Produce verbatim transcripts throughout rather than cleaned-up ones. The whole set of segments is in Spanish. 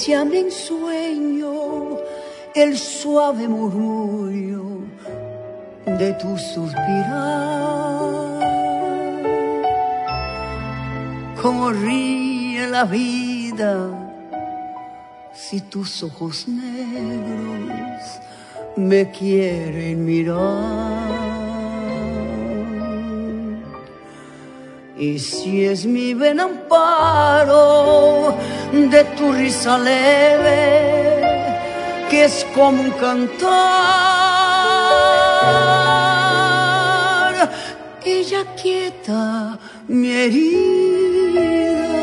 deseando en sueño el suave murmullo de tu suspirar. Como ríe la vida si tus ojos negros me quieren mirar. Y si es mi buen amparo de tu risa leve, que es como un cantar, ella quieta mi herida,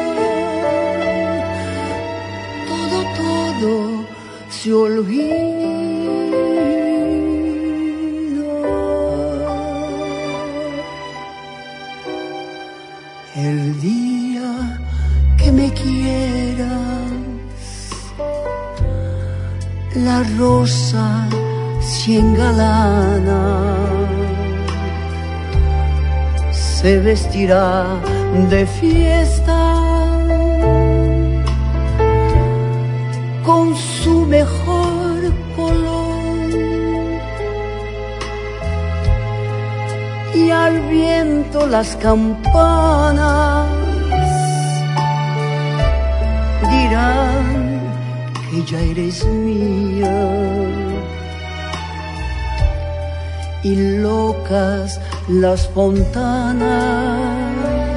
todo, todo se olvida. El día que me quieras, la rosa se engalana, se vestirá de fiesta con su mejor color, y al viento las campanas dirán que ya eres mía, y locas las fontanas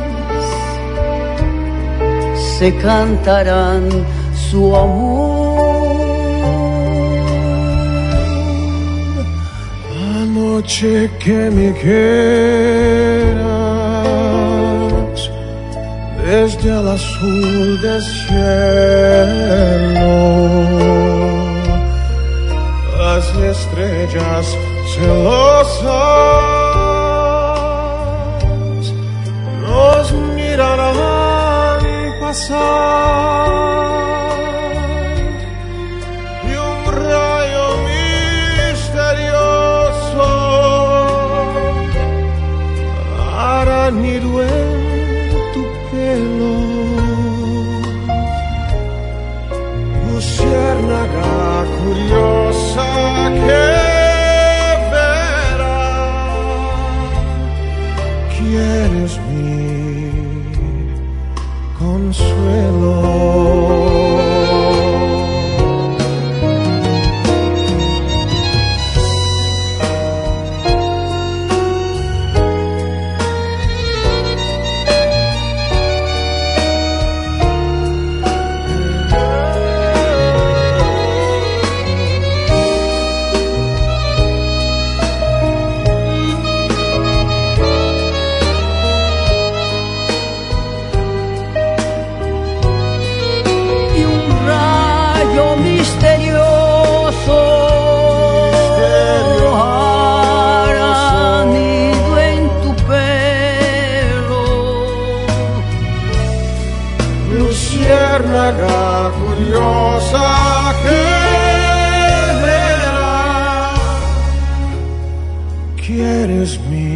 se cantarán su amor. Anoche que me quieras, desde el azul del cielo, las estrellas celosas nos mirarán pasar, y un rayo misterioso hará nido en tu pelo. Luciérnaga curiosa que eres mi consuelo. Luciérnaga curiosa que verá que eres mi